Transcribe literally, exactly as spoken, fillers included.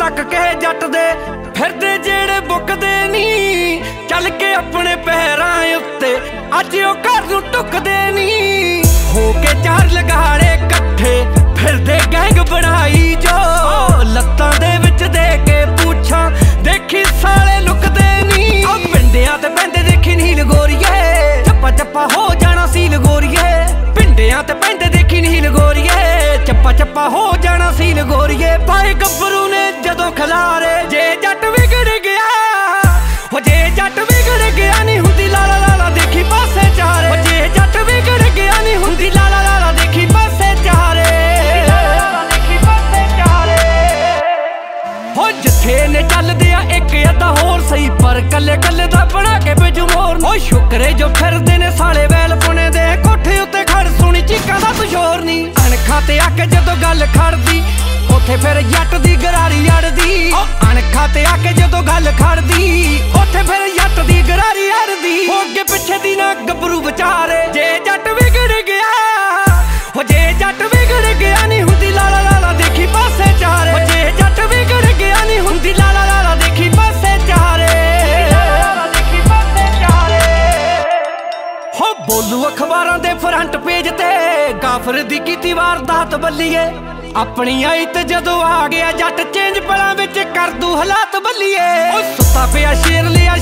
टक के जट दे फिरदे जेड़े बुकदे नी चल के अपने पैरां उत्ते अज ओ घर नूं टुकदे नी हो के चार लगाड़े कट्ठे फिरदे गैंग बनाई जो लत्तां दे विच दे के पूछां देखी साले लुकदे नी आ पिंडियां ते पैंदे देखी नील गोरीए चप्पा चप्पा हो जाना सील गोरीए पिंडियां ते पैंदे देखी नील गोरीए चप्पा चप्पा हो जाना सील गोरीए पाए गब्बरू ने जदों खलारे जे जट विगड़ गया हो जे जट विगड़ गया नी हुंदी लाला लाला देखी पासे चारे जे जट विगड़ गया नी हुंदी लाला लाला देखी पासे चारे हो जिथे ने चलदे आ एक अद्धा होर सही पर कल्ले कल्ले दा बना के बिजू मोर हो शुक्रे जो फिरदे ने साले वैल पुणे दे कोठे उत्ते खड़ सुनी चीकां दा तुशोर नी अणखां ते आके जदों गल खड़दी उत्थे फिर जट दी गरारी अड़दी अणखां ते आके जदों गल खड़दी उत्थे फिर जट दी गरारी अड़दी हो अगे पिछे दी ना गबरू विचारे जे जट विगड़ गया हो जे जट विगड़ गया नी हुंदी लाला लाला देखी पासे चारे जे जट विगड़ गया नी हुंदी लाला लाला देखी पासे चारे हो बोलू अखबारां दे फ्रंट पेज ते काफर दी कीती वारदात बल्लीए अपनी आई ते जदों आ गया जट चेंज पलां विच कर दू हालात बल्लीए ओ सुत्ता पिया शेर लिया